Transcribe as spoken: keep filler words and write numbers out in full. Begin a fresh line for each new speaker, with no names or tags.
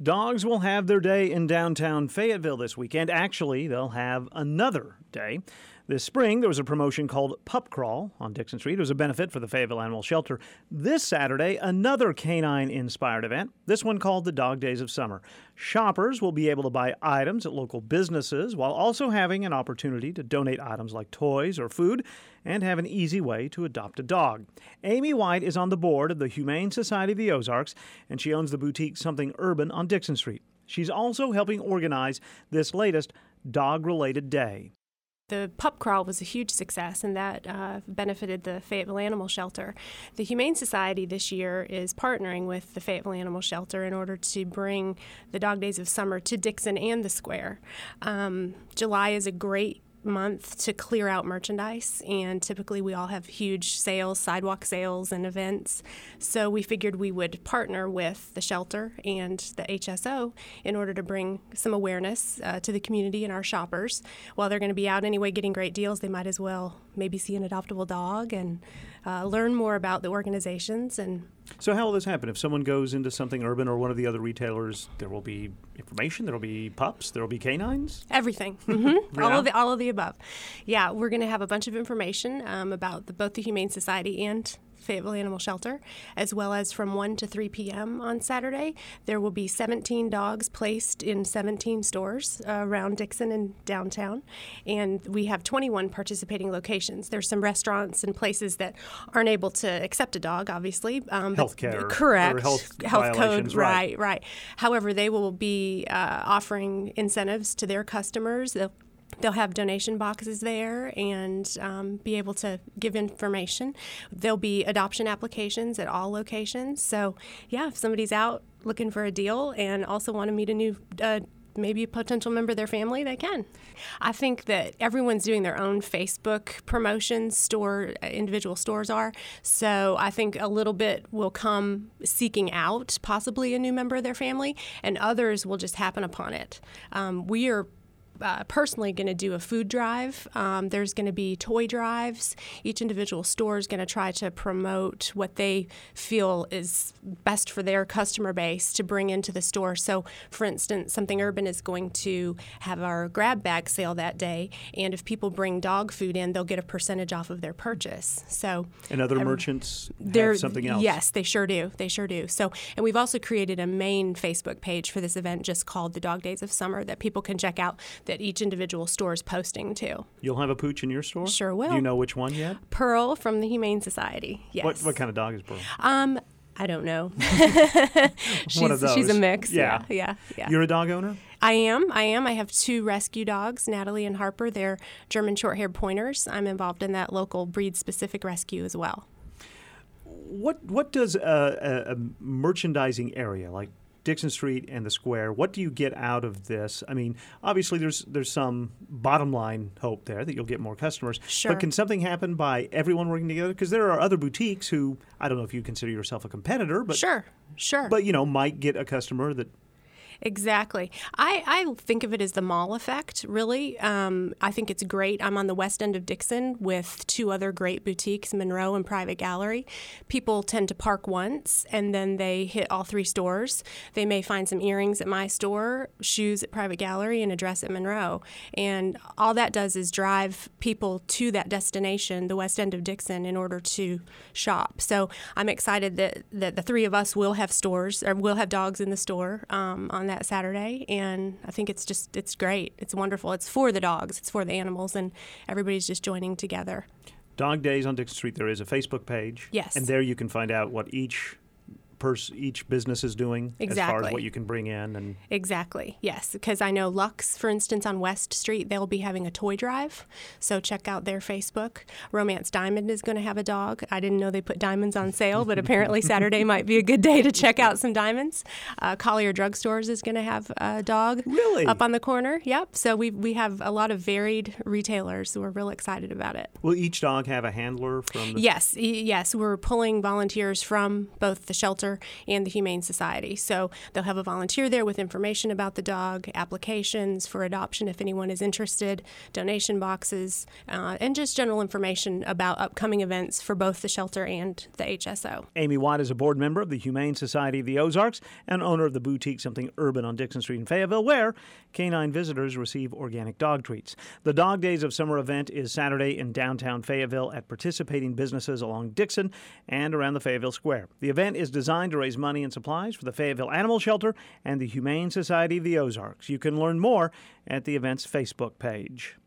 Dogs will have their day in downtown Fayetteville this weekend. Actually, they'll have another day. This spring, there was a promotion called Pup Crawl on Dixon Street. It was a benefit for the Fayetteville Animal Shelter. This Saturday, another canine-inspired event, this one called the Dog Days of Summer. Shoppers will be able to buy items at local businesses while also having an opportunity to donate items like toys or food and have an easy way to adopt a dog. Amy White is on the board of the Humane Society of the Ozarks, and she owns the boutique Something Urban on Dixon Street. She's also helping organize this latest dog-related day.
The pup crawl was a huge success, and that uh, benefited the Fayetteville Animal Shelter. The Humane Society this year is partnering with the Fayetteville Animal Shelter in order to bring the Dog Days of Summer to Dixon and the Square. Um, July is a great month to clear out merchandise, and typically we all have huge sales, sidewalk sales and events. So we figured we would partner with the shelter and the H S O in order to bring some awareness uh, to the community and our shoppers. While they're going to be out anyway getting great deals, they might as well maybe see an adoptable dog and uh, learn more about the organizations. And
so how will this happen? If someone goes into Something Urban or one of the other retailers, there will be information, there will be pups, there will be canines?
Everything. Mm-hmm.
Yeah.
All of the all of the above. Yeah, we're going to have a bunch of information um, about the, both the Humane Society and Fayetteville Animal Shelter, as well as from one to three p.m. on Saturday. There will be seventeen dogs placed in seventeen stores uh, around Dixon and downtown, and we have twenty-one participating locations. There's some restaurants and places that aren't able to accept a dog, obviously. Um,
Healthcare.
Correct.
Or health,
health code,
right.
right, right. However, they will be uh, offering incentives to their customers. They'll They'll have donation boxes there and um, be able to give information. There'll be adoption applications at all locations. So, yeah, if somebody's out looking for a deal and also want to meet a new, uh, maybe a potential member of their family, they can. I think that everyone's doing their own Facebook promotions, store, individual stores are. So I think a little bit will come seeking out possibly a new member of their family, and others will just happen upon it. Um, we are Uh, personally going to do a food drive. Um, there's going to be toy drives. Each individual store is going to try to promote what they feel is best for their customer base to bring into the store. So, for instance, Something Urban is going to have our grab bag sale that day, and if people bring dog food in, they'll get a percentage off of their purchase. So,
and other
um,
merchants have something else?
Yes, they sure do. They sure do. So, and we've also created a main Facebook page for this event just called the Dog Days of Summer that people can check out, that each individual store is posting to.
You'll have a pooch in your store?
Sure will.
Do you know which one yet?
Pearl from the Humane Society, yes.
What, what kind of dog is Pearl?
Um, I don't know. she's,
one of those.
She's a mix.
Yeah.
yeah, yeah, yeah.
You're a dog owner?
I am. I am. I have two rescue dogs, Natalie and Harper. They're German short-haired pointers. I'm involved in that local breed-specific rescue as well.
What, what does a, a, a merchandising area like Dixon Street and the Square, what do you get out of this? I mean, obviously there's there's some bottom line hope there that you'll get more customers.
Sure.
But can something happen by everyone working together? Because there are other boutiques who, I don't know if you consider yourself a competitor, but
Sure, sure.
But, you know, might get a customer that
Exactly. I, I think of it as the mall effect, really. Um, I think it's great. I'm on the west end of Dixon with two other great boutiques, Monroe and Private Gallery. People tend to park once, and then they hit all three stores. They may find some earrings at my store, shoes at Private Gallery, and a dress at Monroe. And all that does is drive people to that destination, the west end of Dixon, in order to shop. So I'm excited that, that the three of us will have stores, or will have dogs in the store um, on that Saturday, and I think it's just it's great. It's wonderful. It's for the dogs. It's for the animals, and everybody's just joining together.
Dog Days on Dixon Street, there is a Facebook page.
Yes.
And there you can find out what each pers- each business is doing
Exactly.
as far as what you can bring in. And
Exactly, yes, because I know Lux, for instance, on West Street, they'll be having a toy drive, so check out their Facebook. Romance Diamond is going to have a dog. I didn't know they put diamonds on sale, but apparently Saturday might be a good day to check out some diamonds. Uh, Collier Drugstores is going to have a dog
Really?
up on the corner. Yep, so we we have a lot of varied retailers, so we're real excited about it.
will each dog have a handler from the
Yes, y- yes, we're pulling volunteers from both the shelter Shelter and the Humane Society. So they'll have a volunteer there with information about the dog, applications for adoption if anyone is interested, donation boxes, uh, and just general information about upcoming events for both the shelter and the H S O.
Amy Watt is a board member of the Humane Society of the Ozarks and owner of the boutique Something Urban on Dixon Street in Fayetteville, where canine visitors receive organic dog treats. The Dog Days of Summer event is Saturday in downtown Fayetteville at participating businesses along Dixon and around the Fayetteville Square. The event is designed to raise money and supplies for the Fayetteville Animal Shelter and the Humane Society of the Ozarks. You can learn more at the event's Facebook page.